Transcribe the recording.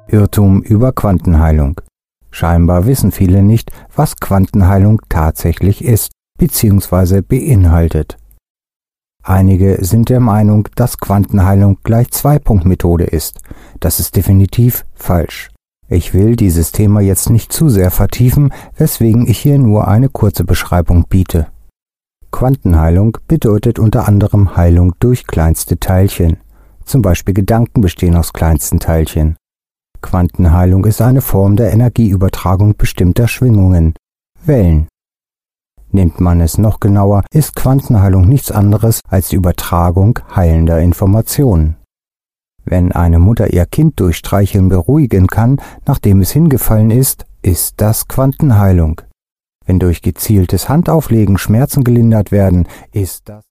Irrtum über Quantenheilung. Scheinbar wissen viele nicht, was Quantenheilung tatsächlich ist bzw. beinhaltet. Einige sind der Meinung, dass Quantenheilung gleich Zwei-Punkt-Methode ist. Das ist definitiv falsch. Ich will dieses Thema jetzt nicht zu sehr vertiefen, weswegen ich hier nur eine kurze Beschreibung biete. Quantenheilung bedeutet unter anderem Heilung durch kleinste Teilchen. Zum Beispiel Gedanken bestehen aus kleinsten Teilchen. Quantenheilung ist eine Form der Energieübertragung bestimmter Schwingungen, Wellen. Nimmt man es noch genauer, ist Quantenheilung nichts anderes als die Übertragung heilender Informationen. Wenn eine Mutter ihr Kind durch Streicheln beruhigen kann, nachdem es hingefallen ist, ist das Quantenheilung. Wenn durch gezieltes Handauflegen Schmerzen gelindert werden, ist das